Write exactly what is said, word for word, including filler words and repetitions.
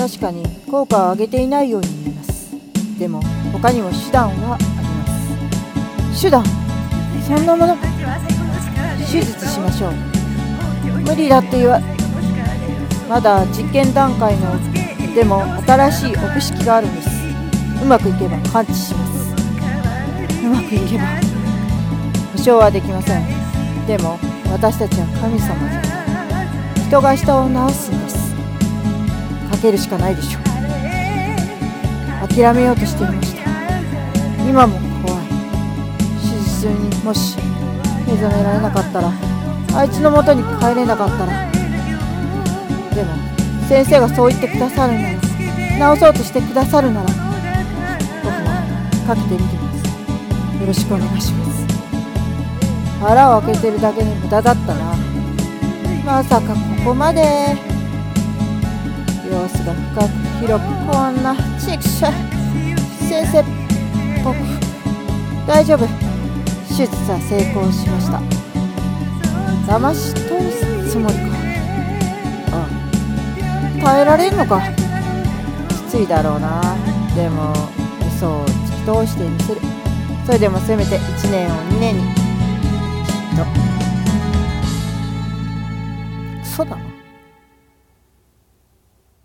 確かに効果を上げていないように見えます。でも他にも手段はあります。手段？そんなもの？手術しましょう。無理だって言わまだ実験段階のでも新しいオプ式があるんです。うまくいけば完治します。うまくいけば保証はできません。でも私たちは神様じゃない。人が人を治すんです。かけるしかないでしょう。諦めようとしていました。今も怖い。手術中にもし目覚められなかったら、あいつの元に帰れなかったら。でも先生がそう言ってくださるなら、治そうとしてくださるなら、僕もかけてみてます。よろしくお願いします。腹を開けてるだけで無駄だったな。まさかここまで。様子が深く広くこんなチクシャ先生僕大丈夫。手術は成功しました。騙し通すつもりか。ああ、耐えられるのか。きついだろうな。でも嘘を突き通してみせる。それでもせめていちねんをにねんにきっと。嘘だな。